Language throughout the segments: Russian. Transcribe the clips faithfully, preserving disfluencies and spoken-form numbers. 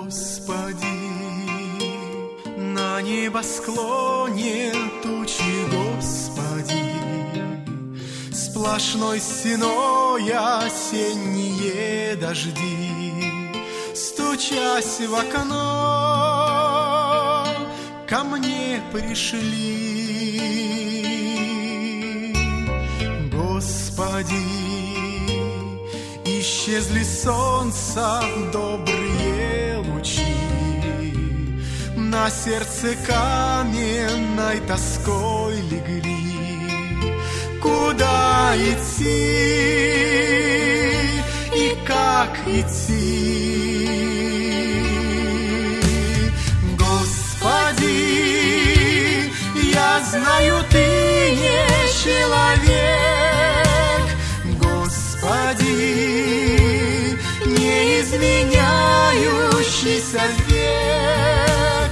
Господи, на небосклоне тучи, Господи, сплошной стеной осенние дожди, стучась в окно, ко мне пришли. Господи, исчезли солнца добрые лучи, на сердце каменной тоской легли. Куда идти и как идти? Господи, я знаю, Ты не человек. Господи, не изменяющийся век.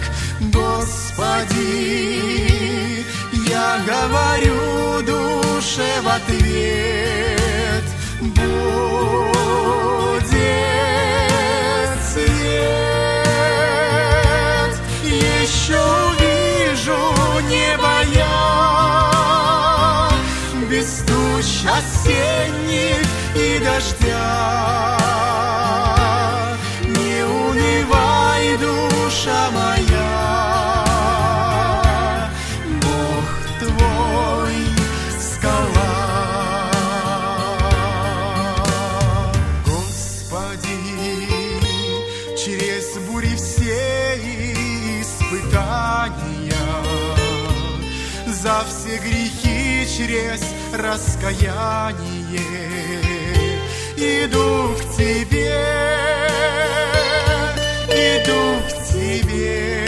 Господи, я говорю душе в ответ: будет свет. Еще увижу небо я, без туч осенних и дождя. Не унывай, душа моя, Бог твой скала. Господи, через бури все испытания, за все грехи через раскаяние иду к Тебе, иду к Тебе.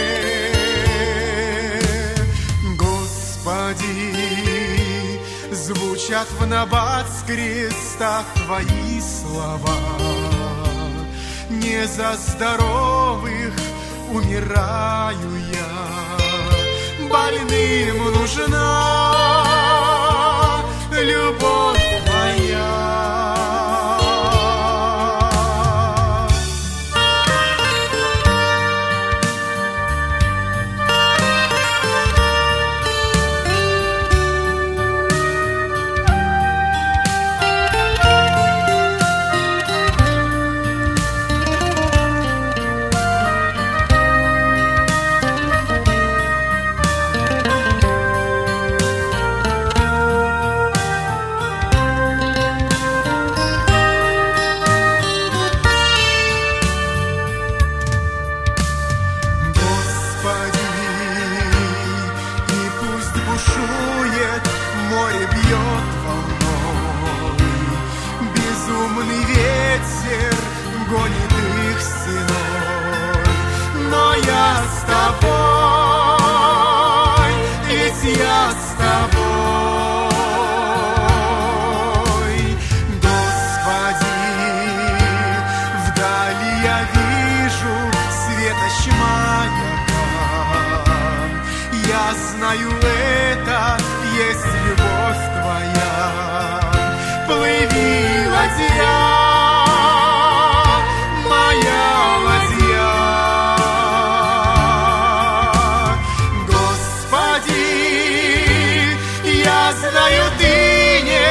Господи, звучат в набат с креста Твои слова. Не за здоровых умираю я, больным нужна любовь моя. Море бьет волной, безумный ветер гонит их стеной. Но я с тобой, ведь я с тобой. Господи, вдали я вижу светоч маяка. Я знаю, это есть любовь Твоя. Плыви, ладья, моя ладья. Господи, я знаю, Ты не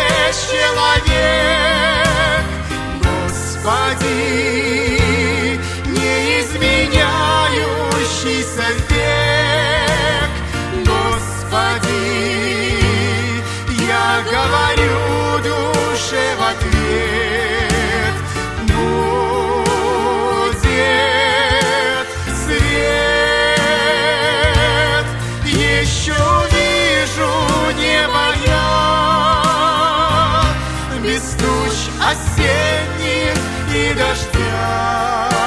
человек. Господи, не изменяющийся век. Господи, я говорю душе в ответ: будет свет. Еще вижу небо я, без туч осенних и дождя.